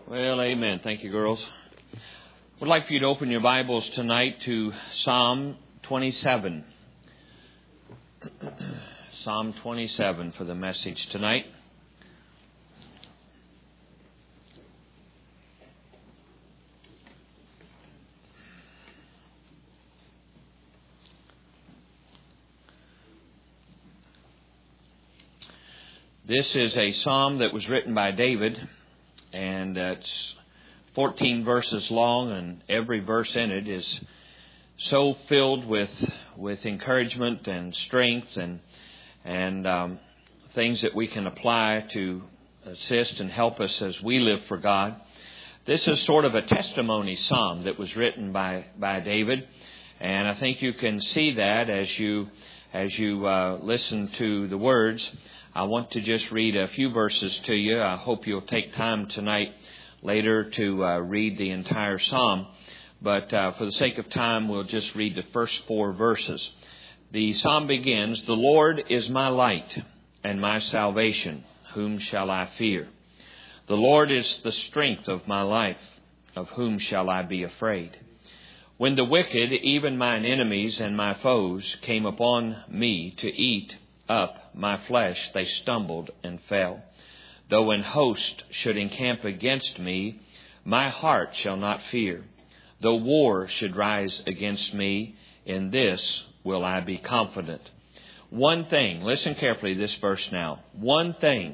Well, amen. Thank you, girls. Would like for you to open your Bibles tonight to Psalm 27. Psalm 27 for the message tonight. This is a psalm that was written by David, and it's 14 verses long, and every verse in it is so filled with encouragement and strength and things that we can apply to assist and help us as we live for God. This is sort of a testimony psalm that was written by David, and I think you can see that as you listen to the words. I want to just read a few verses to you. I hope you'll take time tonight later to read the entire psalm. But for the sake of time, we'll just read the first 4 verses. The psalm begins, "The Lord is my light and my salvation. Whom shall I fear? The Lord is the strength of my life. Of whom shall I be afraid? When the wicked, even mine enemies and my foes, came upon me to eat up my flesh, they stumbled and fell. Though an host should encamp against me, my heart shall not fear. Though war should rise against me, in this will I be confident. One thing," listen carefully to this verse now. "One thing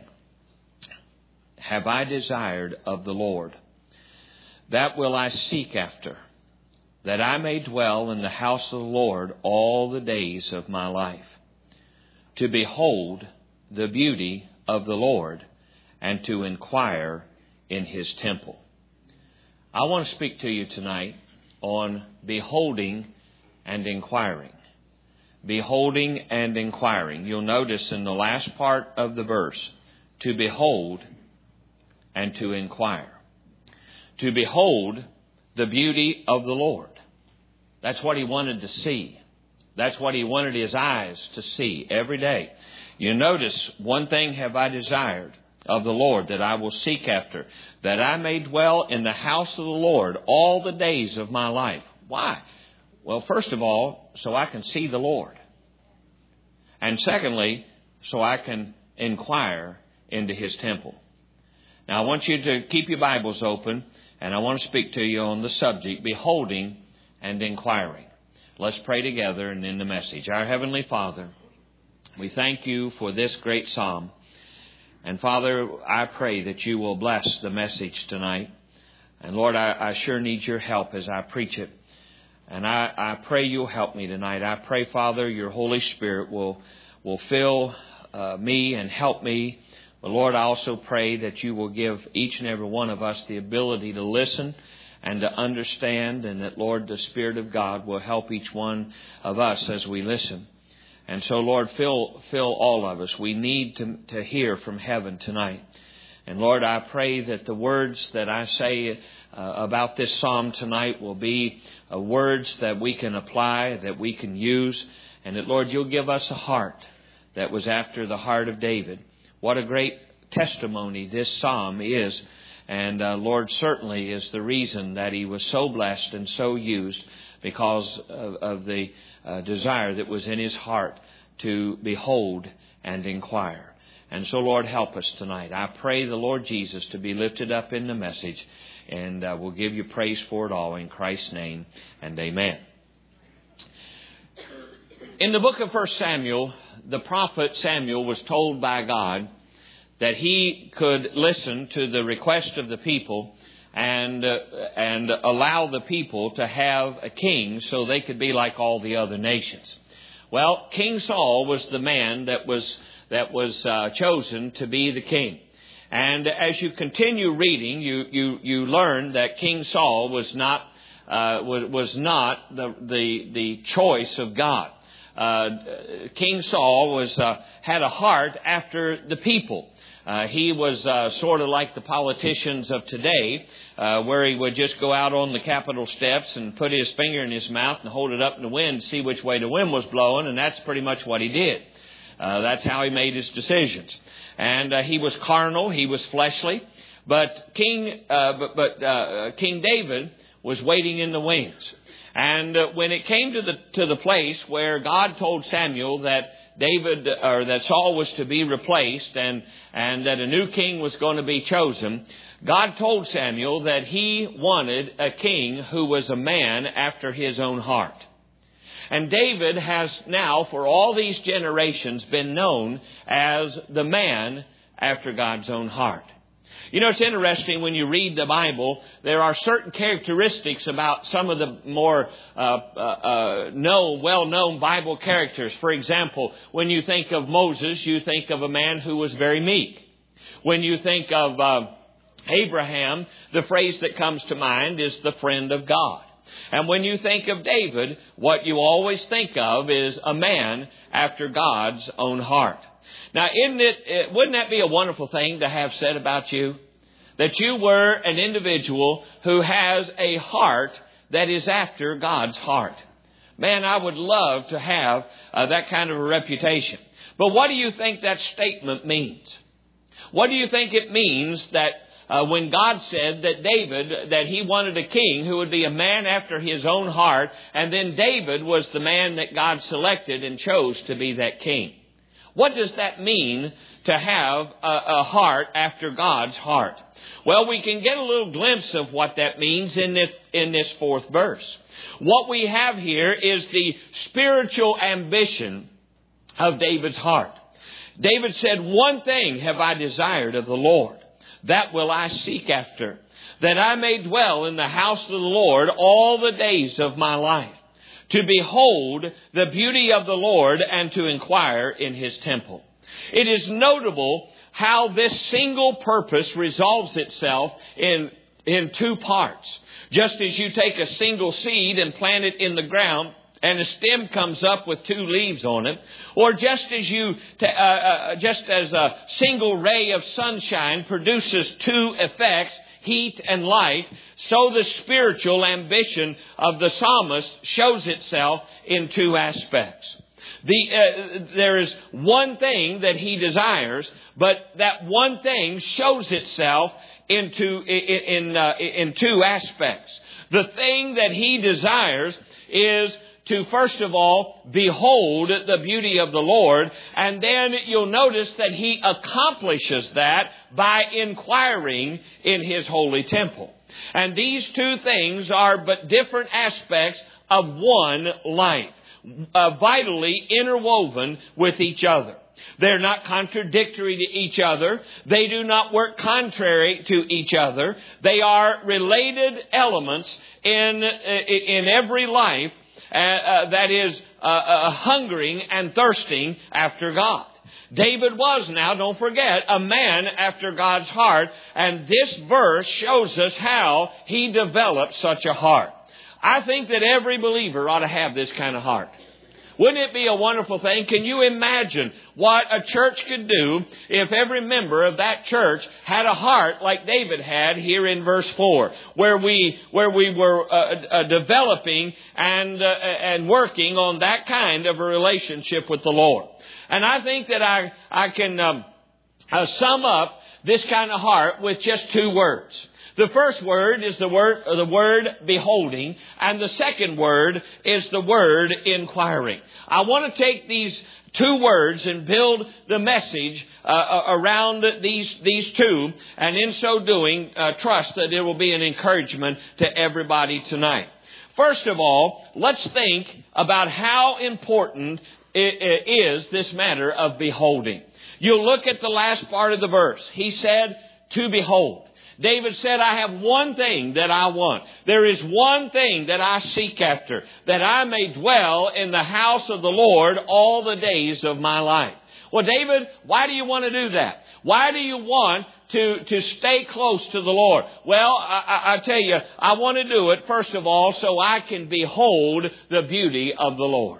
have I desired of the Lord, that will I seek after, that I may dwell in the house of the Lord all the days of my life, to behold the beauty of the Lord and to inquire in His temple." I want to speak to you tonight on beholding and inquiring. Beholding and inquiring. You'll notice in the last part of the verse, to behold and to inquire. To behold the beauty of the Lord. That's what he wanted to see. That's what he wanted his eyes to see every day. You notice, "One thing have I desired of the Lord, that I will seek after, that I may dwell in the house of the Lord all the days of my life." Why? Well, first of all, so I can see the Lord. And secondly, so I can inquire into His temple. Now, I want you to keep your Bibles open, and I want to speak to you on the subject, beholding and inquiring. Let's pray together and in the message. Our Heavenly Father, we thank you for this great psalm. And Father, I pray that you will bless the message tonight. And Lord, I sure need your help as I preach it. And I pray you'll help me tonight. I pray, Father, your Holy Spirit will fill me and help me. But Lord, I also pray that you will give each and every one of us the ability to listen and to understand, and that, Lord, the Spirit of God will help each one of us as we listen. And so, Lord, fill all of us. We need to hear from heaven tonight. And Lord, I pray that the words that I say about this psalm tonight will be words that we can apply, that we can use. And that, Lord, you'll give us a heart that was after the heart of David. What a great testimony this psalm is. And Lord, certainly is the reason that he was so blessed and so used, because of the desire that was in his heart to behold and inquire. And so, Lord, help us tonight. I pray the Lord Jesus to be lifted up in the message, and we'll give you praise for it all in Christ's name, and amen. In the book of 1 Samuel, the prophet Samuel was told by God that he could listen to the request of the people and allow the people to have a king so they could be like all the other nations. Well, King Saul was the man that was chosen to be the king. And as you continue reading, you learn that King Saul was not the choice of God. King Saul had a heart after the people. He was sort of like the politicians of today, where he would just go out on the Capitol steps and put his finger in his mouth and hold it up in the wind to see which way the wind was blowing, and that's pretty much what he did. That's how he made his decisions. And he was carnal, he was fleshly, But King David was waiting in the wings. And when it came to the place where God told Samuel that that Saul was to be replaced and that a new king was going to be chosen, God told Samuel that he wanted a king who was a man after his own heart. And David has now, for all these generations, been known as the man after God's own heart. You know, it's interesting when you read the Bible, there are certain characteristics about some of the more well-known Bible characters. For example, when you think of Moses, you think of a man who was very meek. When you think of Abraham, the phrase that comes to mind is the friend of God. And when you think of David, what you always think of is a man after God's own heart. Now, wouldn't that be a wonderful thing to have said about you? That you were an individual who has a heart that is after God's heart. Man, I would love to have that kind of a reputation. But what do you think that statement means? What do you think it means that when God said that David, that he wanted a king who would be a man after his own heart, and then David was the man that God selected and chose to be that king? What does that mean to have a heart after God's heart? Well, we can get a little glimpse of what that means in this fourth verse. What we have here is the spiritual ambition of David's heart. David said, "One thing have I desired of the Lord, that will I seek after, that I may dwell in the house of the Lord all the days of my life, to behold the beauty of the Lord and to inquire in his temple." It is notable how this single purpose resolves itself in two parts. Just as you take a single seed and plant it in the ground, and a stem comes up with two leaves on it, or just as a single ray of sunshine produces two effects, heat and light, so the spiritual ambition of the psalmist shows itself in two aspects. There is one thing that he desires, but that one thing shows itself in two aspects. The thing that he desires is to, first of all, behold the beauty of the Lord. And then you'll notice that he accomplishes that by inquiring in his holy temple. And these two things are but different aspects of one life, vitally interwoven with each other. They're not contradictory to each other. They do not work contrary to each other. They are related elements in every life that is hungering and thirsting after God. David was now, don't forget, a man after God's heart. And this verse shows us how he developed such a heart. I think that every believer ought to have this kind of heart. Wouldn't it be a wonderful thing? Can you imagine what a church could do if every member of that church had a heart like David had here in verse 4, where we were developing and working on that kind of a relationship with the Lord? And I think that I can sum up this kind of heart with just two words. The first word is the word beholding, and the second word is the word inquiring. I want to take these two words and build the message around these two, and in so doing, trust that it will be an encouragement to everybody tonight. First of all, let's think about how important it is this matter of beholding. You'll look at the last part of the verse. He said, to behold. David said, I have one thing that I want. There is one thing that I seek after, that I may dwell in the house of the Lord all the days of my life. Well, David, why do you want to do that? Why do you want to stay close to the Lord? Well, I tell you, I want to do it, first of all, so I can behold the beauty of the Lord.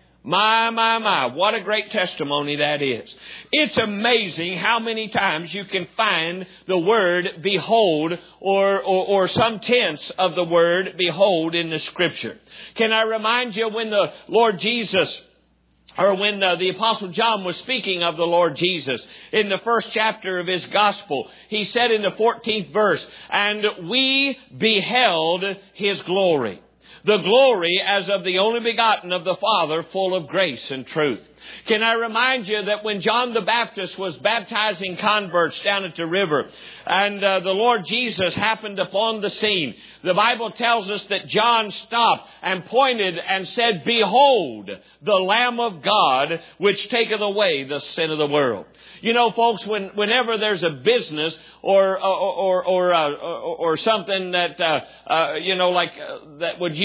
My, what a great testimony that is. It's amazing how many times you can find the word behold or some tense of the word behold in the Scripture. Can I remind you when the Lord Jesus or when the Apostle John was speaking of the Lord Jesus in the first chapter of his gospel, he said in the 14th verse, "And we beheld his glory. The glory as of the only begotten of the Father, full of grace and truth." Can I remind you that when John the Baptist was baptizing converts down at the river, and the Lord Jesus happened upon the scene, the Bible tells us that John stopped and pointed and said, "Behold, the Lamb of God, which taketh away the sin of the world." You know, folks, whenever there's a business or something that that would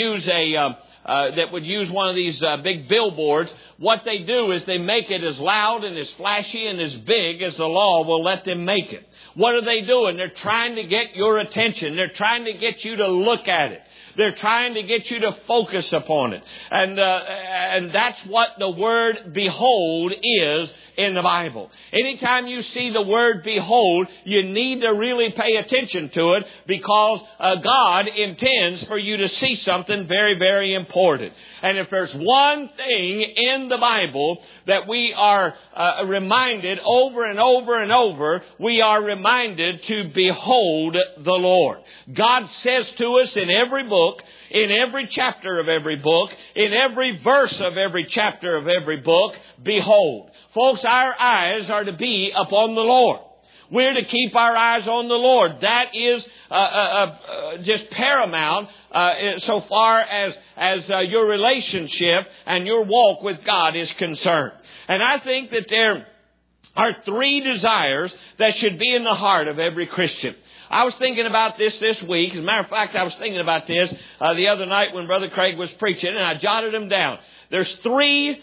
use one of these big billboards, what they do is they make it as loud and as flashy and as big as the law will let them make it. What are they doing? They're trying to get your attention. They're trying to get you to look at it. They're trying to get you to focus upon it. And that's what the word behold is in the Bible. Anytime you see the word behold, you need to really pay attention to it, because God intends for you to see something very, very important. And if there's one thing in the Bible that we are reminded over and over and over, we are reminded to behold the Lord. God says to us in every book, in every chapter of every book, in every verse of every chapter of every book, behold. Folks, our eyes are to be upon the Lord. We're to keep our eyes on the Lord. That is just paramount so far as your relationship and your walk with God is concerned. And I think that there are three desires that should be in the heart of every Christian. I was thinking about this week. As a matter of fact, I was thinking about this the other night when Brother Craig was preaching, and I jotted them down. There's three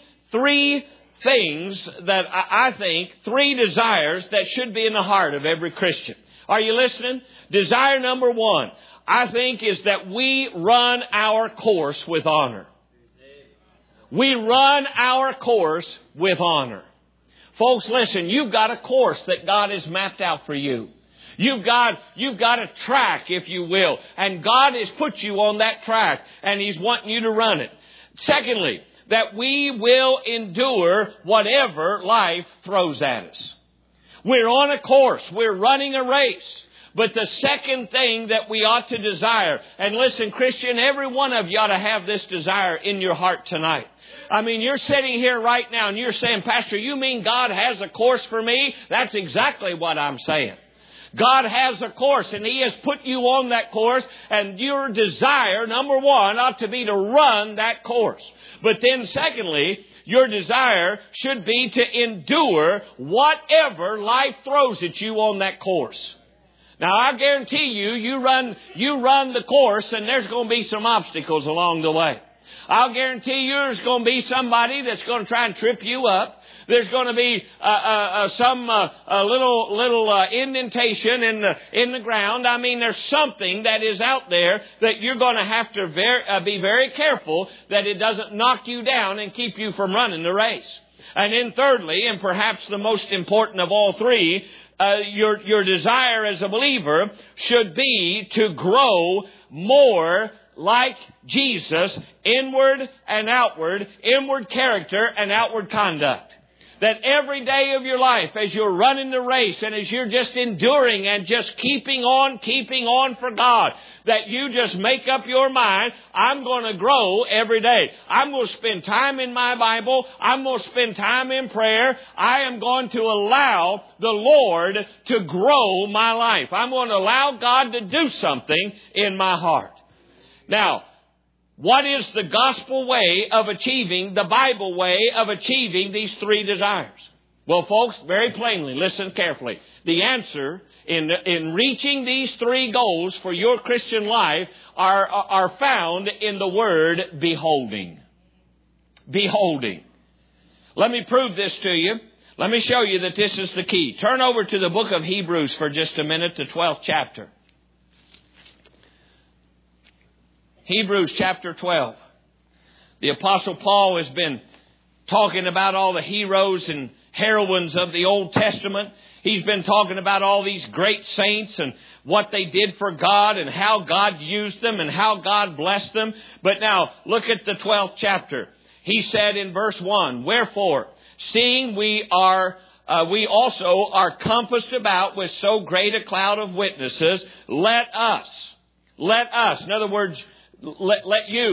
things that I think, three desires that should be in the heart of every Christian. Are you listening? Desire number one, I think, is that we run our course with honor. We run our course with honor. Folks, listen, you've got a course that God has mapped out for you. You've got a track, if you will, and God has put you on that track, and He's wanting you to run it. Secondly, that we will endure whatever life throws at us. We're on a course. We're running a race. But the second thing that we ought to desire, and listen, Christian, every one of you ought to have this desire in your heart tonight. I mean, you're sitting here right now and you're saying, "Pastor, you mean God has a course for me?" That's exactly what I'm saying. God has a course, and He has put you on that course, and your desire, number one, ought to be to run that course. But then secondly, your desire should be to endure whatever life throws at you on that course. Now, I guarantee you, you run the course, and there's going to be some obstacles along the way. I'll guarantee you there's going to be somebody that's going to try and trip you up. There's going to be some little indentation in the ground. I mean, there's something that is out there that you're going to have to be very careful that it doesn't knock you down and keep you from running the race. And then thirdly, and perhaps the most important of all three, your desire as a believer should be to grow more like Jesus, inward and outward, inward character and outward conduct. That every day of your life, as you're running the race and as you're just enduring and just keeping on for God, that you just make up your mind, I'm going to grow every day. I'm going to spend time in my Bible. I'm going to spend time in prayer. I am going to allow the Lord to grow my life. I'm going to allow God to do something in my heart. Now, what is the gospel way of achieving, the Bible way of achieving these three desires? Well, folks, very plainly, listen carefully. The answer in reaching these three goals for your Christian life are found in the word beholding. Beholding. Let me prove this to you. Let me show you that this is the key. Turn over to the book of Hebrews for just a minute, the 12th chapter. Hebrews chapter 12. The Apostle Paul has been talking about all the heroes and heroines of the Old Testament. He's been talking about all these great saints and what they did for God and how God used them and how God blessed them. But now, look at the 12th chapter. He said in verse 1, wherefore, seeing we also are compassed about with so great a cloud of witnesses, let us, in other words, let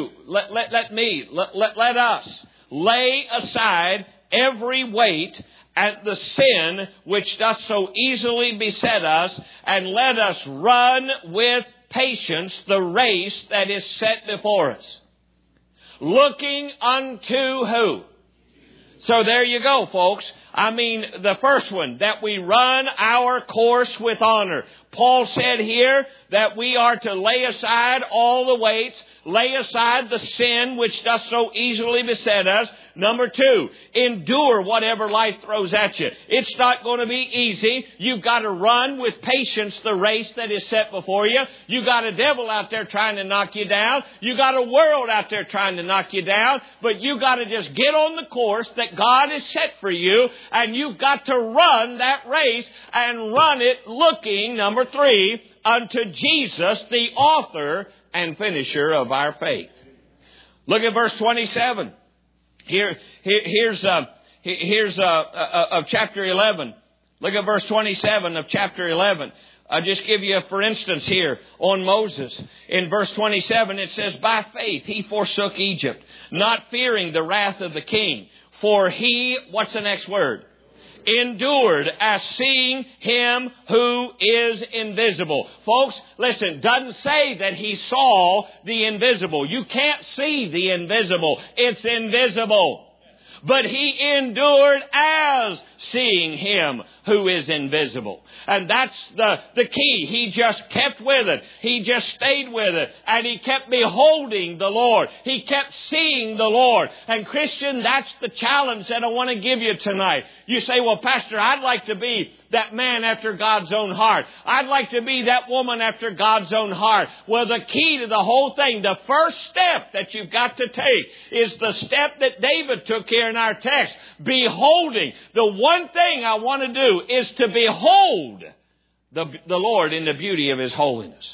us lay aside every weight and the sin which doth so easily beset us, and let us run with patience the race that is set before us. Looking unto who? So there you go, folks. I mean, the first one, that we run our course with honor. Paul said here that we are to lay aside all the weights, lay aside the sin which doth so easily beset us. Number 2, endure whatever life throws at you. It's not going to be easy. You've got to run with patience the race that is set before you. You've got a devil out there trying to knock you down. You've got a world out there trying to knock you down. But you've got to just get on the course that God has set for you. And you've got to run that race and run it looking, number 3, unto Jesus, the author and finisher of our faith. Look at verse 27. Here's of chapter 11. Look at verse 27 of chapter 11. I'll just give you, for instance, here on Moses. In verse 27, it says, by faith he forsook Egypt, not fearing the wrath of the king. For he, what's the next word? Endured as seeing him who is invisible. Folks, listen, doesn't say that he saw the invisible. You can't see the invisible. It's invisible. But he endured as seeing him who is invisible. And that's the key. He just kept with it. He just stayed with it. And he kept beholding the Lord. He kept seeing the Lord. And Christian, that's the challenge that I want to give you tonight. You say, well, Pastor, I'd like to be that man after God's own heart. I'd like to be that woman after God's own heart. Well, the key to the whole thing, the first step that you've got to take is the step that David took here in our text. Beholding. The one thing I want to do is to behold the Lord in the beauty of His holiness.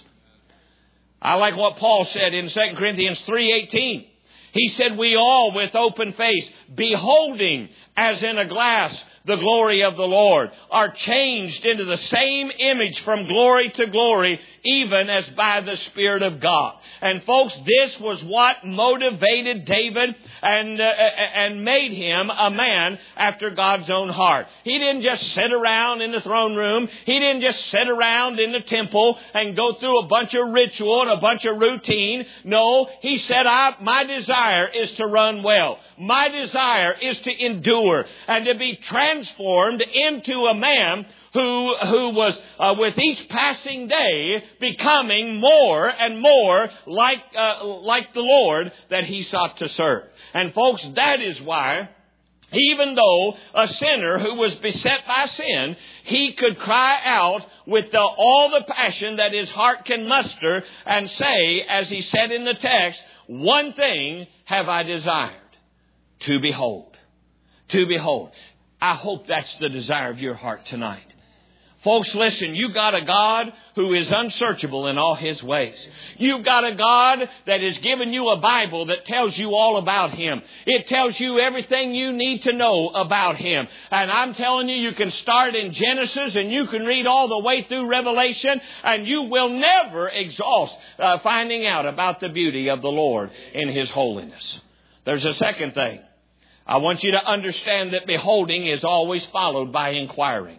I like what Paul said in 2 Corinthians 3:18. He said, we all with open face, beholding as in a glass the glory of the Lord, are changed into the same image from glory to glory, even as by the Spirit of God. And folks, this was what motivated David and made him a man after God's own heart. He didn't just sit around in the throne room. He didn't just sit around in the temple and go through a bunch of ritual and a bunch of routine. No, he said, my desire is to run well. My desire is to endure and to be transformed into a man who was with each passing day becoming more and more like the Lord that he sought to serve. And folks, that is why, even though a sinner who was beset by sin, he could cry out with all the passion that his heart can muster and say, as he said in the text, one thing have I desired, to behold. To behold. I hope that's the desire of your heart tonight. Folks, listen, you've got a God who is unsearchable in all His ways. You've got a God that has given you a Bible that tells you all about Him. It tells you everything you need to know about Him. And I'm telling you, you can start in Genesis and you can read all the way through Revelation, and you will never exhaust finding out about the beauty of the Lord in His holiness. There's a second thing. I want you to understand that beholding is always followed by inquiring.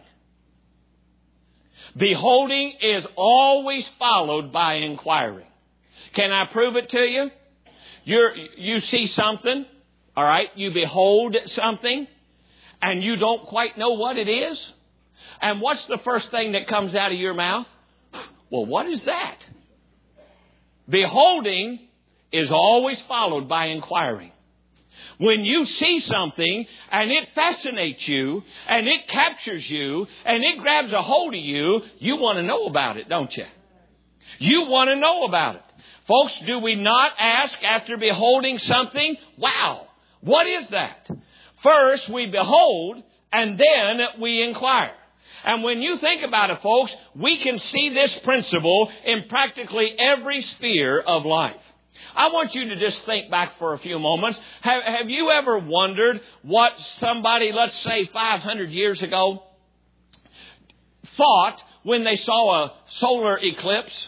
Beholding is always followed by inquiring. Can I prove it to you? You see something, all right? You behold something, and you don't quite know what it is. And what's the first thing that comes out of your mouth? Well, what is that? Beholding is always followed by inquiring. When you see something and it fascinates you and it captures you and it grabs a hold of you, you want to know about it, don't you? You want to know about it. Folks, do we not ask after beholding something, wow, what is that? First we behold and then we inquire. And when you think about it, folks, we can see this principle in practically every sphere of life. I want you to just think back for a few moments. Have you ever wondered what somebody, let's say 500 years ago, thought when they saw a solar eclipse?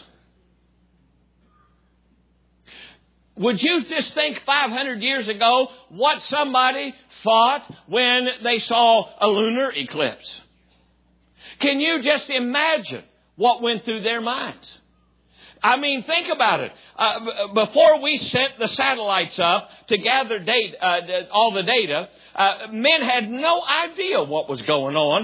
Would you just think 500 years ago what somebody thought when they saw a lunar eclipse? Can you just imagine what went through their minds? I mean, think about it. Before we sent the satellites up to gather all the data, men had no idea what was going on.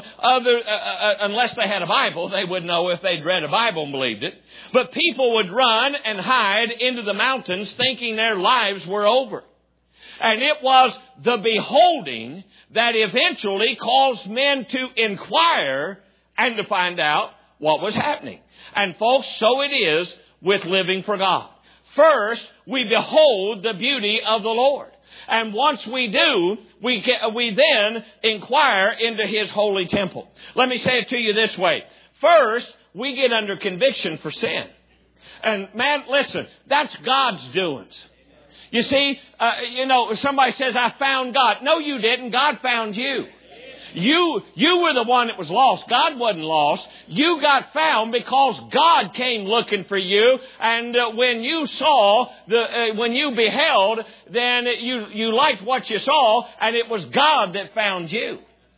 Unless they had a Bible, they would know if they'd read a Bible and believed it. But people would run and hide into the mountains thinking their lives were over. And it was the beholding that eventually caused men to inquire and to find out what was happening. And folks, so it is with living for God. First, we behold the beauty of the Lord. And once we do, we then inquire into His holy temple. Let me say it to you this way. First, we get under conviction for sin. And man, listen, that's God's doings. You see, somebody says, I found God. No, you didn't. God found you. You were the one that was lost. God wasn't lost. You got found because God came looking for you. And when you saw, when you beheld, then you liked what you saw, and it was God that found you.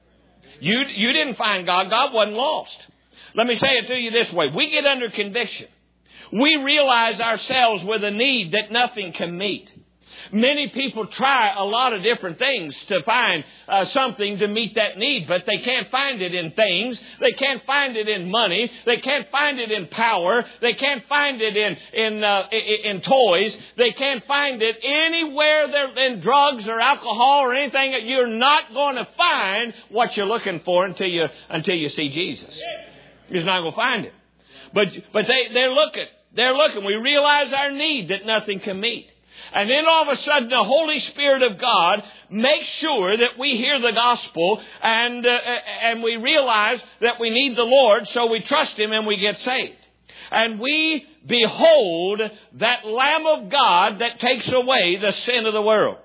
You didn't find God. God wasn't lost. Let me say it to you this way. We get under conviction. We realize ourselves with a need that nothing can meet. Many people try a lot of different things to find something to meet that need, but they can't find it in things. They can't find it in money. They can't find it in power. They can't find it in toys. They can't find it anywhere in drugs or alcohol or anything. You're not going to find what you're looking for until you see Jesus. You're not going to find it. But they're looking. They're looking. We realize our need that nothing can meet. And then all of a sudden the Holy Spirit of God makes sure that we hear the gospel and we realize that we need the Lord, so we trust Him and we get saved. And we behold that Lamb of God that takes away the sin of the world.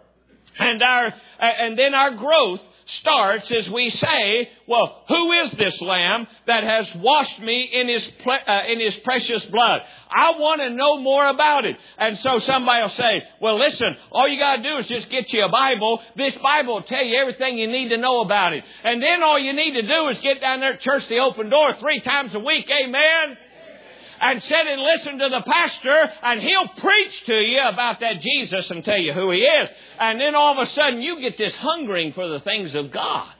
And then our growth starts as we say, well, who is this Lamb that has washed me in His precious blood? I want to know more about it. And so somebody will say, well, listen, all you got to do is just get you a Bible. This Bible will tell you everything you need to know about it. And then all you need to do is get down there at Church the Open Door 3 times a week. Amen. And sit and listen to the pastor, and he'll preach to you about that Jesus and tell you who He is. And then all of a sudden you get this hungering for the things of God.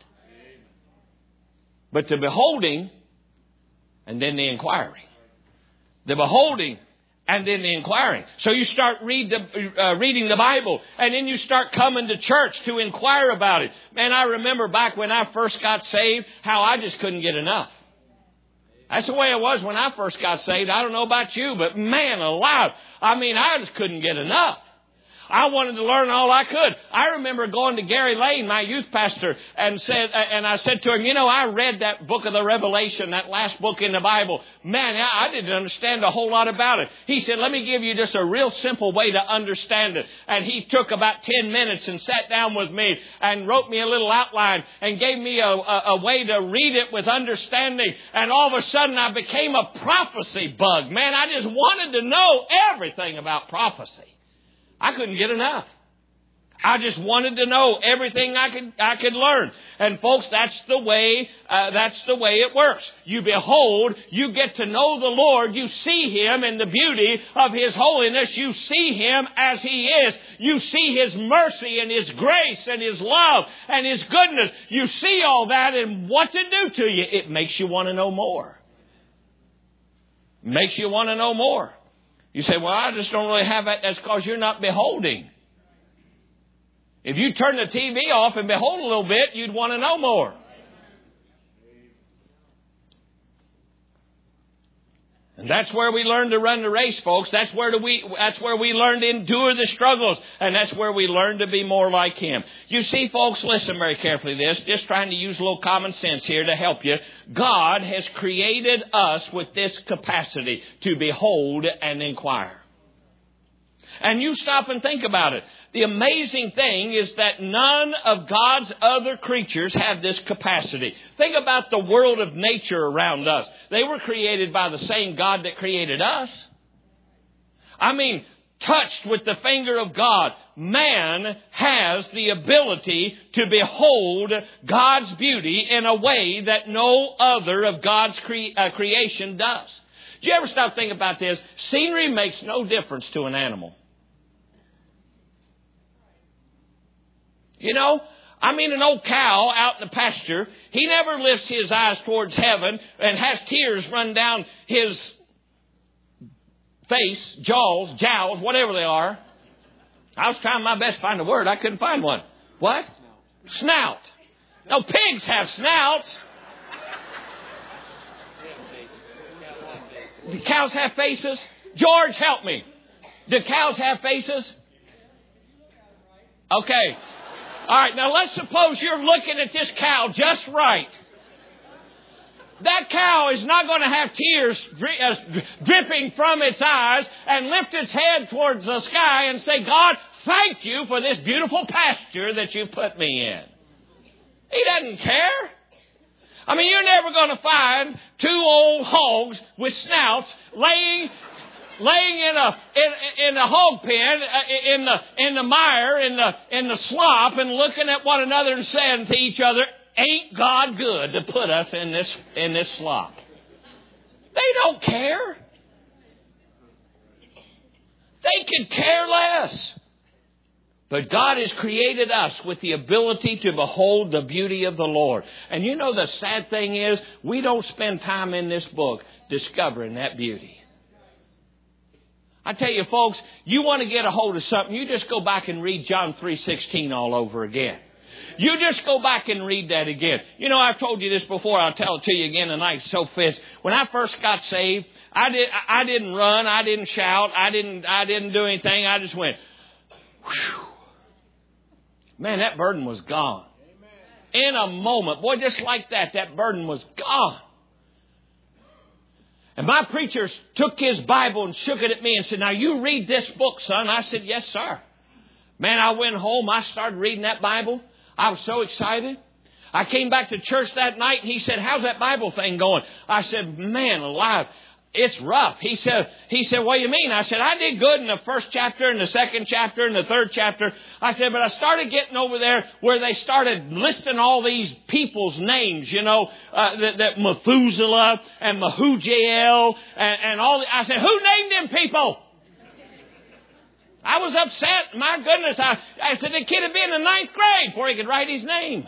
But the beholding and then the inquiring. The beholding and then the inquiring. So you start reading the Bible, and then you start coming to church to inquire about it. Man, I remember back when I first got saved, how I just couldn't get enough. That's the way it was when I first got saved. I don't know about you, but man alive, I just couldn't get enough. I wanted to learn all I could. I remember going to Gary Lane, my youth pastor, and I said to him, I read that book of the Revelation, that last book in the Bible. Man, I didn't understand a whole lot about it. He said, let me give you just a real simple way to understand it. And he took about 10 minutes and sat down with me and wrote me a little outline and gave me a way to read it with understanding. And all of a sudden I became a prophecy bug. Man, I just wanted to know everything about prophecy. I couldn't get enough. I just wanted to know everything I could learn. And folks, that's the way it works. You behold, you get to know the Lord. You see Him in the beauty of His holiness. You see Him as He is. You see His mercy and His grace and His love and His goodness. You see all that, and what's it do to you? It makes you want to know more. Makes you want to know more. You say, well, I just don't really have that. That's because you're not beholding. If you turn the TV off and behold a little bit, you'd want to know more. And that's where we learn to run the race, folks. That's where we learn to endure the struggles. And that's where we learn to be more like Him. You see, folks, listen very carefully to this. Just trying to use a little common sense here to help you. God has created us with this capacity to behold and inquire. And you stop and think about it. The amazing thing is that none of God's other creatures have this capacity. Think about the world of nature around us. They were created by the same God that created us. I mean, touched with the finger of God, man has the ability to behold God's beauty in a way that no other of God's creation does. Do you ever stop thinking about this? Scenery makes no difference to an animal. You know, I mean, an old cow out in the pasture, he never lifts his eyes towards heaven and has tears run down his face, jowls, whatever they are. I was trying my best to find a word. I couldn't find one. What? Snout. No, pigs have snouts. Do cows have faces? George, help me. Do cows have faces? Okay. All right, now let's suppose you're looking at this cow just right. That cow is not going to have tears dripping from its eyes and lift its head towards the sky and say, God, thank you for this beautiful pasture that you put me in. He doesn't care. I mean, you're never going to find two old hogs with snouts laying in a hog pen, in the mire, in the slop, and looking at one another and saying to each other, ain't God good to put us in this slop? They don't care. They could care less. But God has created us with the ability to behold the beauty of the Lord. And you know the sad thing is, we don't spend time in this book discovering that beauty. I tell you, folks, you want to get a hold of something, you just go back and read John 3:16 all over again. You just go back and read that again. You know, I've told you this before. I'll tell it to you again tonight. So fits. When I first got saved, I didn't run. I didn't shout. I didn't do anything. I just went, whew. Man, that burden was gone. In a moment. Boy, just like that burden was gone. And my preacher took his Bible and shook it at me and said, now you read this book, son. I said, yes, sir. Man, I went home. I started reading that Bible. I was so excited. I came back to church that night and he said, how's that Bible thing going? I said, man alive, it's rough. He said, what do you mean? I said, I did good in the first chapter and the second chapter and the third chapter. I said, but I started getting over there where they started listing all these people's names, you know, that Methuselah and Mehujael and all. I said, who named them people? I was upset. My goodness. I said, the kid had been in the 9th grade before he could write his name.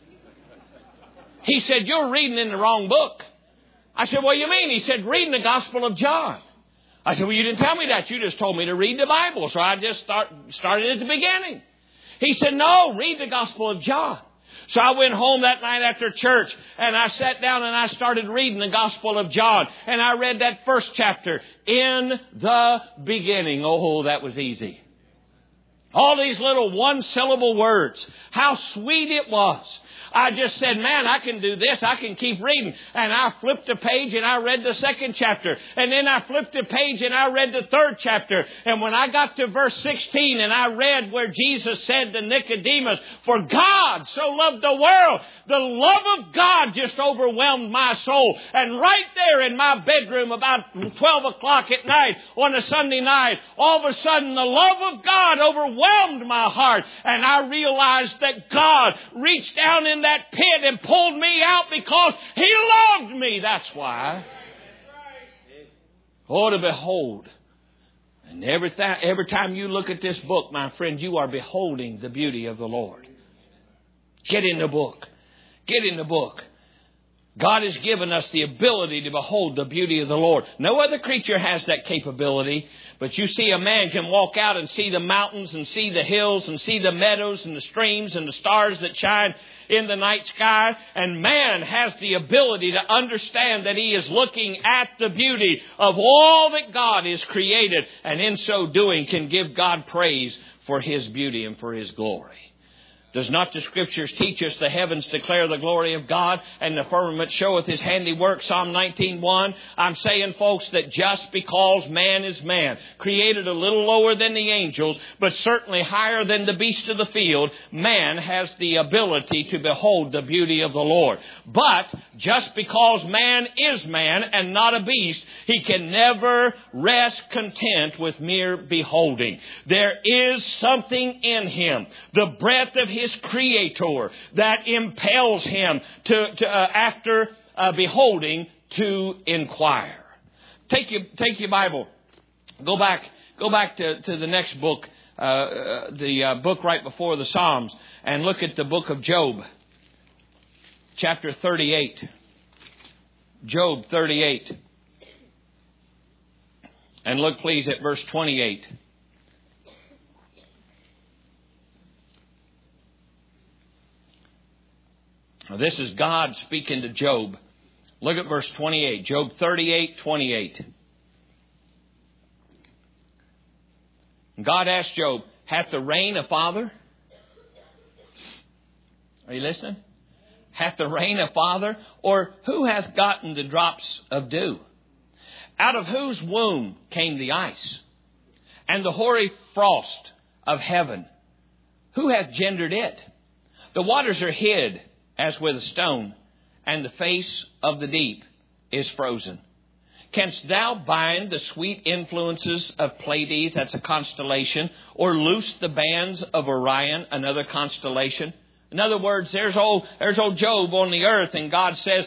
He said, you're reading in the wrong book. I said, what do you mean? He said, reading the Gospel of John. I said, well, you didn't tell me that. You just told me to read the Bible. So I just started at the beginning. He said, no, read the Gospel of John. So I went home that night after church and I sat down and I started reading the Gospel of John. And I read that first chapter, in the beginning. Oh, that was easy. All these little one-syllable words. How sweet it was. I just said, man, I can do this. I can keep reading. And I flipped a page and I read the second chapter. And then I flipped a page and I read the third chapter. And when I got to verse 16 and I read where Jesus said to Nicodemus, for God so loved the world, the love of God just overwhelmed my soul. And right there in my bedroom about 12 o'clock at night on a Sunday night, all of a sudden the love of God overwhelmed my heart. And I realized that God reached down in that pit and pulled me out because He loved me. That's why. Oh, to behold. And every time you look at this book, my friend, you are beholding the beauty of the Lord. Get in the book. Get in the book. God has given us the ability to behold the beauty of the Lord. No other creature has that capability. But you see, a man can walk out and see the mountains and see the hills and see the meadows and the streams and the stars that shine in the night sky. And man has the ability to understand that he is looking at the beauty of all that God has created. And in so doing can give God praise for His beauty and for His glory. Does not the Scriptures teach us the heavens declare the glory of God and the firmament showeth His handiwork? Psalm 19:1. I'm saying, folks, that just because man is man, created a little lower than the angels, but certainly higher than the beasts of the field, man has the ability to behold the beauty of the Lord. But just because man is man and not a beast, he can never rest content with mere beholding. There is something in him, the breath of his Creator, that impels him to after beholding, to inquire. Take your Bible. Go back to the next book, the book right before the Psalms, and look at the book of Job, chapter 38. Job 38. And look please at verse 28. Now, this is God speaking to Job. Look at verse 28. Job 38:28. God asked Job, hath the rain a father? Are you listening? Hath the rain a father? Or who hath gotten the drops of dew? Out of whose womb came the ice? And the hoary frost of heaven? Who hath gendered it? The waters are hid as with a stone, and the face of the deep is frozen. Canst thou bind the sweet influences of Pleiades, that's a constellation, or loose the bands of Orion, another constellation? In other words, there's old Job on the earth, and God says,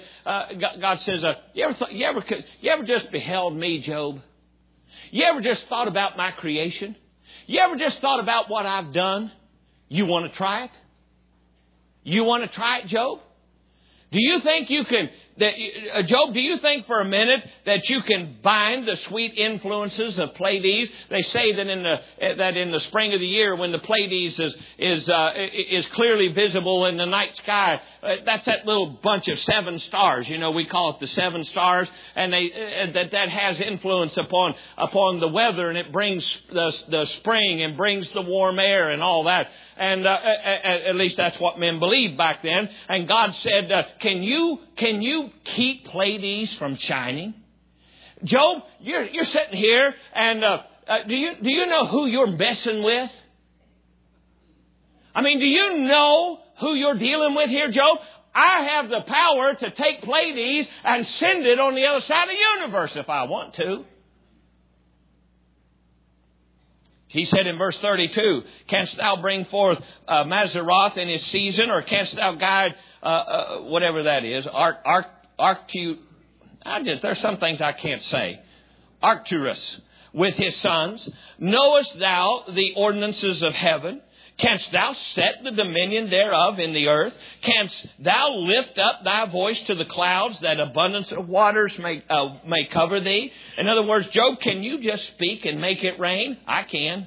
you ever just beheld me, Job? You ever just thought about my creation? You ever just thought about what I've done? You want to try it? You want to try it, Job? Do you think you can, Job, do you think for a minute that you can bind the sweet influences of Pleiades? They say that in the spring of the year, when the Pleiades is clearly visible in the night sky, that's that little bunch of 7 stars. You know, we call it the 7 stars, and that has influence upon the weather, and it brings the spring and brings the warm air and all that. And at least that's what men believed back then. And God said, can you keep Pleiades from shining? Job, you're sitting here, and do you know who you're messing with? I mean, do you know who you're dealing with here, Job? I have the power to take Pleiades and send it on the other side of the universe if I want to. He said in verse 32, canst thou bring forth Mazaroth in his season, or canst thou guide, whatever that is, there's some things I can't say. Arcturus with his sons. Knowest thou the ordinances of heaven? Canst thou set the dominion thereof in the earth? Canst thou lift up thy voice to the clouds, that abundance of waters may cover thee? In other words, Job, can you just speak and make it rain? I can.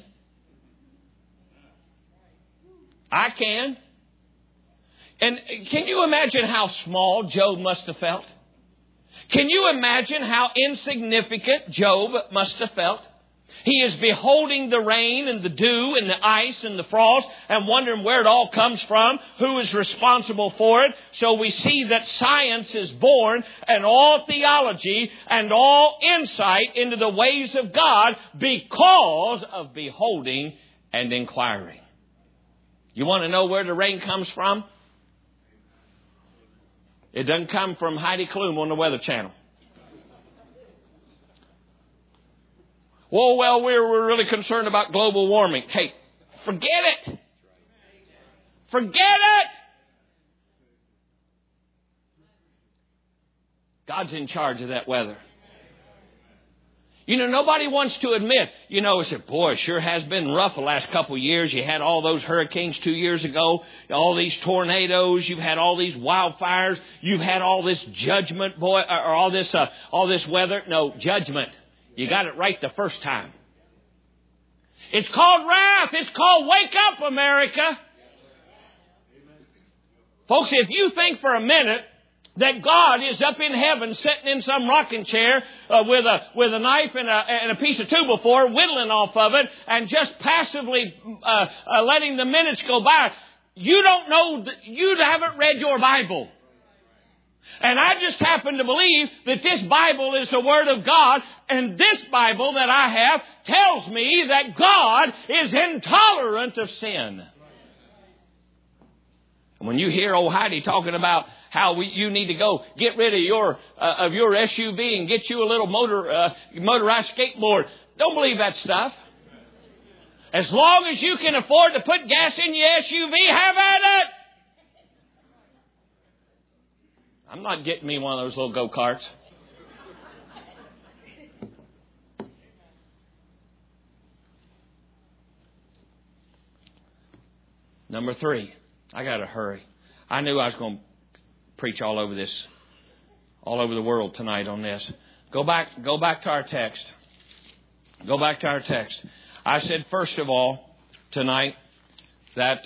I can. And can you imagine how small Job must have felt? Can you imagine how insignificant Job must have felt? He is beholding the rain and the dew and the ice and the frost and wondering where it all comes from, who is responsible for it. So we see that science is born, and all theology and all insight into the ways of God because of beholding and inquiring. You want to know where the rain comes from? It doesn't come from Heidi Klum on the Weather Channel. Oh, well, we're really concerned about global warming. Hey, forget it. Forget it. God's in charge of that weather. You know, nobody wants to admit, boy, it sure has been rough the last couple of years. You had all those hurricanes 2 years ago, all these tornadoes, you've had all these wildfires, you've had all this judgment, boy, or all this weather. No, judgment. You got it right the first time. It's called wrath. It's called wake up, America. Folks, if you think for a minute that God is up in heaven sitting in some rocking chair with a knife and a piece of 2x4, whittling off of it and just passively letting the minutes go by, you don't know, you haven't read your Bible. And I just happen to believe that this Bible is the Word of God, and this Bible that I have tells me that God is intolerant of sin. And when you hear old Heidi talking about how you need to go get rid of your SUV and get you a little motorized skateboard, don't believe that stuff. As long as you can afford to put gas in your SUV, have at it. I'm not getting me one of those little go-karts. Number 3. I got to hurry. I knew I was going to preach all over the world tonight on this. Go back to our text. Go back to our text. I said, first of all, tonight, that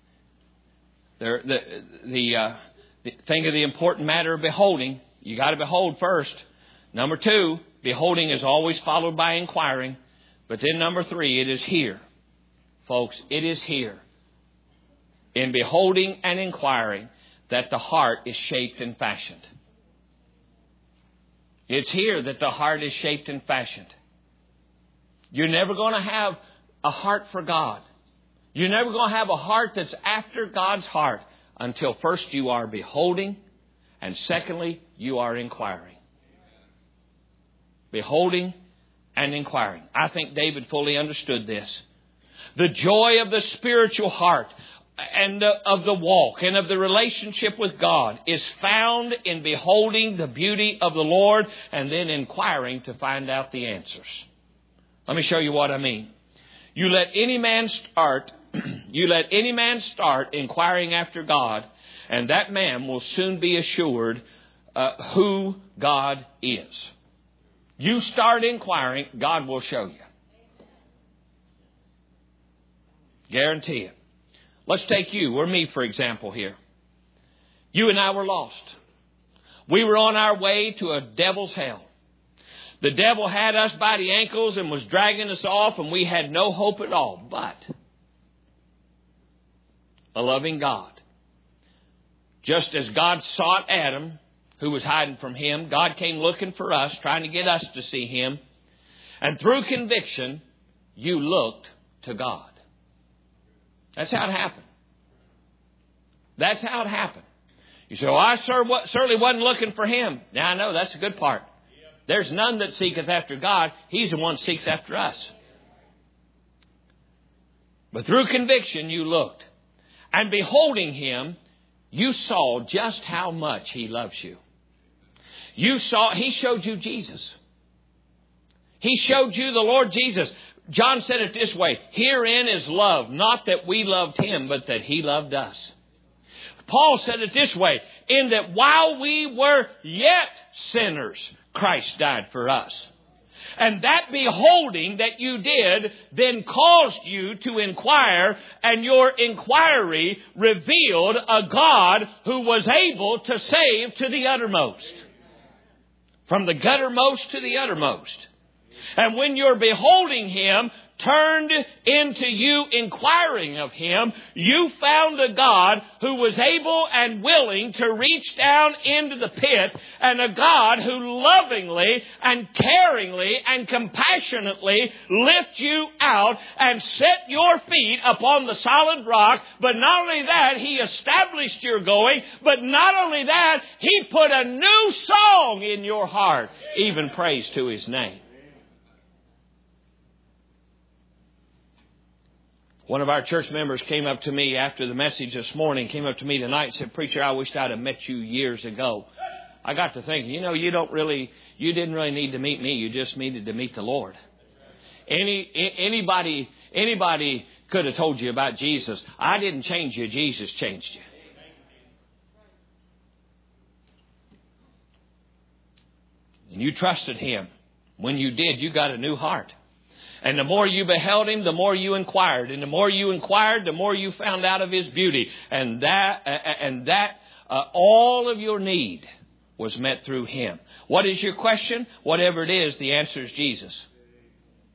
think of the important matter of beholding. You got to behold first. Number 2, beholding is always followed by inquiring. But then number 3, it is here. Folks, it is here. In beholding and inquiring that the heart is shaped and fashioned. It's here that the heart is shaped and fashioned. You're never going to have a heart for God. You're never going to have a heart that's after God's heart until first you are beholding and secondly you are inquiring. Beholding and inquiring. I think David fully understood this. The joy of the spiritual heart and of the walk and of the relationship with God is found in beholding the beauty of the Lord and then inquiring to find out the answers. Let me show you what I mean. You let any man start inquiring after God, and that man will soon be assured who God is. You start inquiring, God will show you. Guarantee it. Let's take you or me, for example, here. You and I were lost. We were on our way to a devil's hell. The devil had us by the ankles and was dragging us off, and we had no hope at all. But a loving God, just as God sought Adam, who was hiding from Him, God came looking for us, trying to get us to see Him. And through conviction, you looked to God. That's how it happened. That's how it happened. You say, well, I certainly wasn't looking for Him. Now, I know that's a good part. There's none that seeketh after God. He's the one that seeks after us. But through conviction, you looked. And beholding Him, you saw just how much He loves you. He showed you Jesus. He showed you the Lord Jesus. John said it this way, herein is love, not that we loved Him, but that He loved us. Paul said it this way, in that while we were yet sinners, Christ died for us. And that beholding that you did then caused you to inquire, and your inquiry revealed a God who was able to save to the uttermost. From the guttermost to the uttermost. And when you're beholding Him, turned into you inquiring of Him, you found a God who was able and willing to reach down into the pit, and a God who lovingly and caringly and compassionately lift you out and set your feet upon the solid rock. But not only that, He established your going, but not only that, He put a new song in your heart, even praise to His name. One of our church members came up to me after the message this morning, came up to me tonight and said, "Preacher, I wished I'd have met you years ago." I got to thinking, you didn't really need to meet me. You just needed to meet the Lord. Anybody could have told you about Jesus. I didn't change you. Jesus changed you. And you trusted Him. When you did, you got a new heart. And the more you beheld Him, the more you inquired. And the more you inquired, the more you found out of His beauty. And that all of your need was met through Him. What is your question? Whatever it is, the answer is Jesus.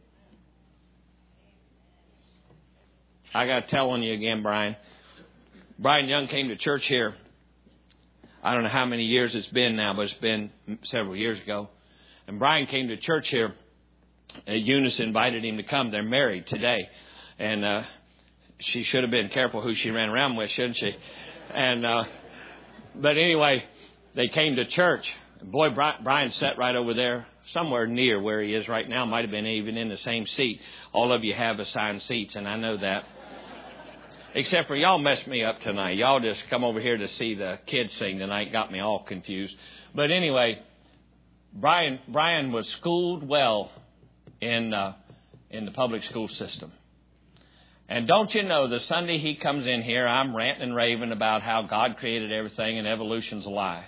I got to tell on you again, Brian. Brian Young came to church here. I don't know how many years it's been now, but it's been several years ago. And Brian came to church here. Eunice invited him to come. They're married today. And she should have been careful who she ran around with, shouldn't she? And but anyway, they came to church. Boy, Brian sat right over there, somewhere near where he is right now. Might have been even in the same seat. All of you have assigned seats, and I know that. Except for y'all messed me up tonight. Y'all just come over here to see the kids sing tonight. Got me all confused. But anyway, Brian was schooled well in the public school system. And don't you know, the Sunday he comes in here, I'm ranting and raving about how God created everything and evolution's a lie.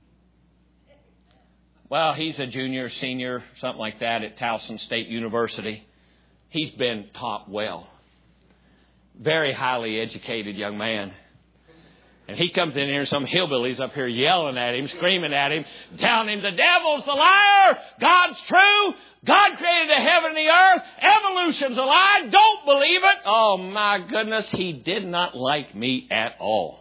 Well, he's a junior, senior, something like that at Towson State University. He's been taught well. Very highly educated young man. And he comes in here and some hillbillies up here yelling at him, screaming at him, telling him the devil's the liar, God's true, God created the heaven and the earth, evolution's a lie, don't believe it. Oh my goodness, he did not like me at all.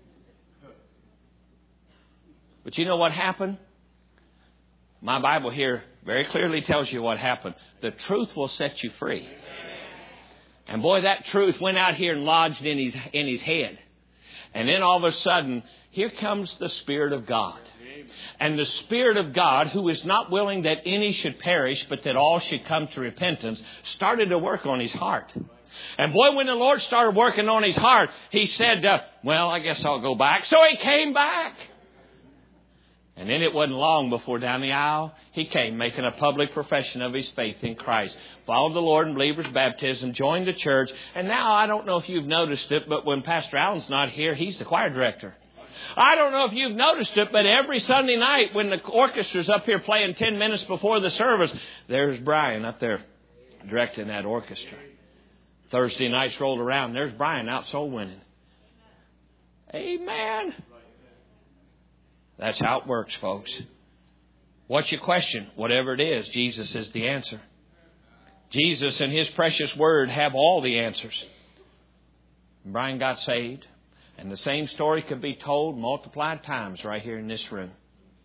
But you know what happened? My Bible here very clearly tells you what happened. The truth will set you free. And boy, that truth went out here and lodged in his head. And then all of a sudden, here comes the Spirit of God. And the Spirit of God, who is not willing that any should perish, but that all should come to repentance, started to work on his heart. And boy, when the Lord started working on his heart, he said, well, I guess I'll go back. So he came back. And then it wasn't long before down the aisle, he came making a public profession of his faith in Christ. Followed the Lord in believer's baptism, joined the church. And now, I don't know if you've noticed it, but when Pastor Allen's not here, he's the choir director. I don't know if you've noticed it, but every Sunday night when the orchestra's up here playing 10 minutes before the service, there's Brian up there directing that orchestra. Thursday nights rolled around, there's Brian out soul winning. Amen. That's how it works, folks. What's your question? Whatever it is, Jesus is the answer. Jesus and His precious Word have all the answers. Brian got saved. And the same story could be told multiplied times right here in this room.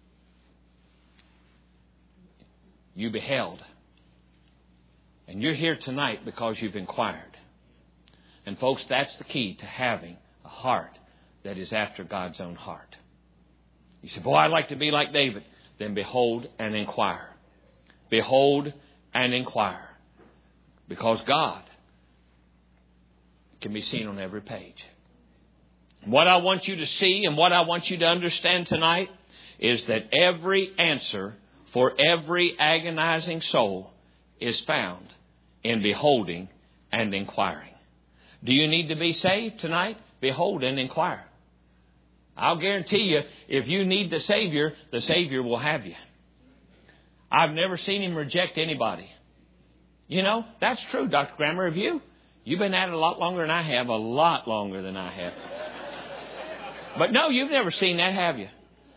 You beheld. And you're here tonight because you've inquired. And folks, that's the key to having a heart that is after God's own heart. You say, boy, I'd like to be like David. Then behold and inquire. Behold and inquire. Because God can be seen on every page. What I want you to see and what I want you to understand tonight is that every answer for every agonizing soul is found in beholding and inquiring. Do you need to be saved tonight? Behold and inquire. I'll guarantee you, if you need the Savior will have you. I've never seen Him reject anybody. You know, that's true, Dr. Grammer. Have you? You've been at it a lot longer than I have. A lot longer than I have. But no, you've never seen that, have you?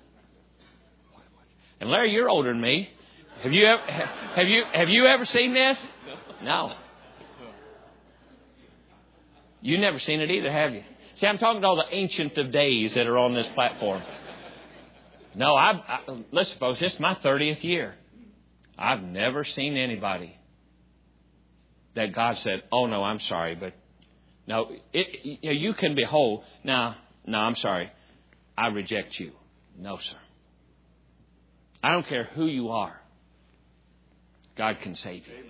And Larry, you're older than me. Have you ever seen this? No. You've never seen it either, have you? See, I'm talking to all the ancient of days that are on this platform. No, listen, folks, this is my 30th year. I've never seen anybody that God said, oh, no, I'm sorry, but no, you can behold. No, I'm sorry. I reject you. No, sir. I don't care who you are. God can save you.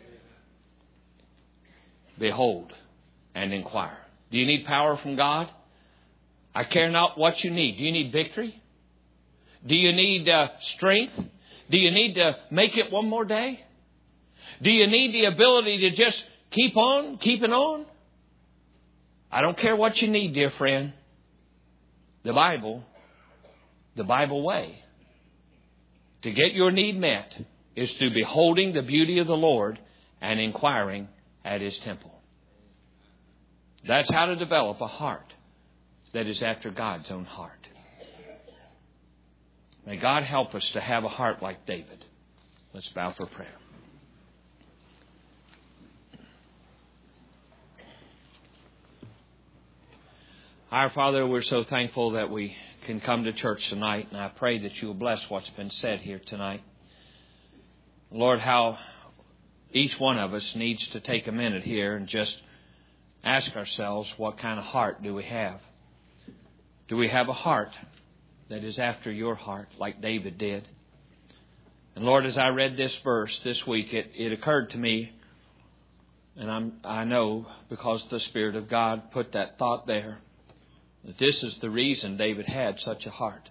Behold and inquire. Do you need power from God? I care not what you need. Do you need victory? Do you need strength? Do you need to make it one more day? Do you need the ability to just keep on, keeping on? I don't care what you need, dear friend. The Bible way to get your need met is through beholding the beauty of the Lord and inquiring at His temple. That's how to develop a heart that is after God's own heart. May God help us to have a heart like David. Let's bow for prayer. Our Father, we're so thankful that we can come to church tonight, and I pray that you will bless what's been said here tonight. Lord, how each one of us needs to take a minute here and just ask ourselves, what kind of heart do we have? Do we have a heart that is after your heart, like David did? And Lord, as I read this verse this week, it occurred to me, and I know because the Spirit of God put that thought there, that this is the reason David had such a heart.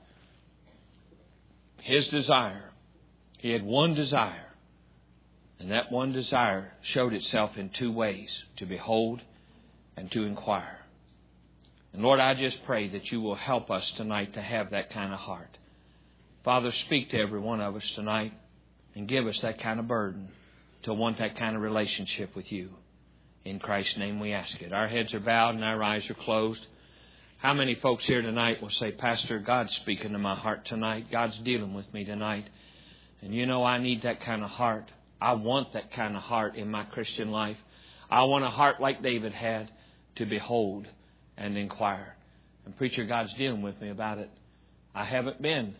His desire, he had one desire, and that one desire showed itself in two ways: to behold and to inquire. And Lord, I just pray that you will help us tonight to have that kind of heart. Father, speak to every one of us tonight and give us that kind of burden to want that kind of relationship with you. In Christ's name we ask it. Our heads are bowed and our eyes are closed. How many folks here tonight will say, Pastor, God's speaking to my heart tonight. God's dealing with me tonight. And you know, I need that kind of heart. I want that kind of heart in my Christian life. I want a heart like David had, to behold and inquire. And preacher, God's dealing with me about it. I haven't been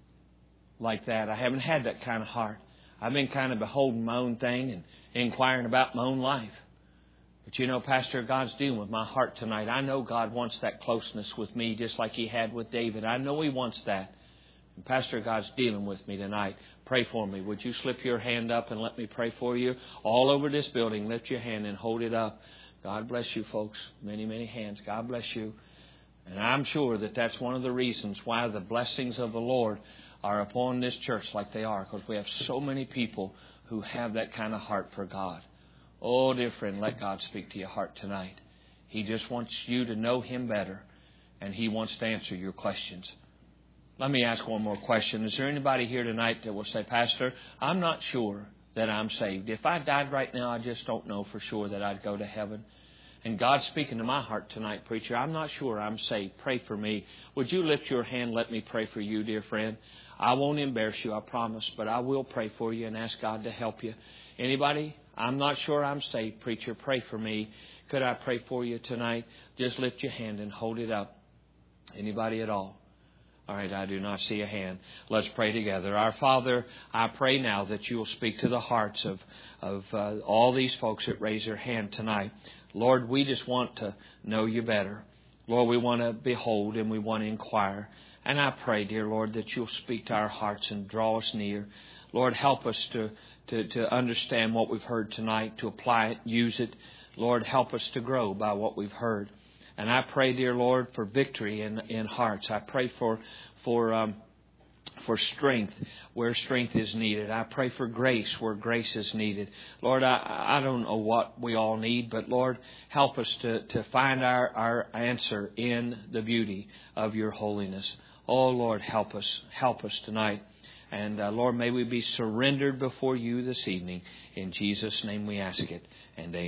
like that. I haven't had that kind of heart. I've been kind of beholding my own thing and inquiring about my own life. But you know, Pastor, God's dealing with my heart tonight. I know God wants that closeness with me just like He had with David. I know He wants that. And Pastor, God's dealing with me tonight. Pray for me. Would you slip your hand up and let me pray for you? All over this building, lift your hand and hold it up. God bless you, folks. Many, many hands. God bless you. And I'm sure that that's one of the reasons why the blessings of the Lord are upon this church like they are, because we have so many people who have that kind of heart for God. Oh, dear friend, let God speak to your heart tonight. He just wants you to know Him better, and He wants to answer your questions. Let me ask one more question. Is there anybody here tonight that will say, Pastor, I'm not sure that I'm saved. If I died right now, I just don't know for sure that I'd go to heaven. And God's speaking to my heart tonight, preacher. I'm not sure I'm saved. Pray for me. Would you lift your hand? Let me pray for you, dear friend. I won't embarrass you, I promise, but I will pray for you and ask God to help you. Anybody? I'm not sure I'm saved, preacher. Pray for me. Could I pray for you tonight? Just lift your hand and hold it up. Anybody at all? All right, I do not see a hand. Let's pray together. Our Father, I pray now that you will speak to the hearts of all these folks that raise their hand tonight. Lord, we just want to know you better. Lord, we want to behold and we want to inquire. And I pray, dear Lord, that you'll speak to our hearts and draw us near. Lord, help us to understand what we've heard tonight, to apply it, use it. Lord, help us to grow by what we've heard. And I pray, dear Lord, for victory in hearts. I pray for strength where strength is needed. I pray for grace where grace is needed. Lord, I don't know what we all need, but Lord, help us to find our answer in the beauty of your holiness. Oh, Lord, help us tonight. And Lord, may we be surrendered before you this evening. In Jesus' name we ask it. And amen.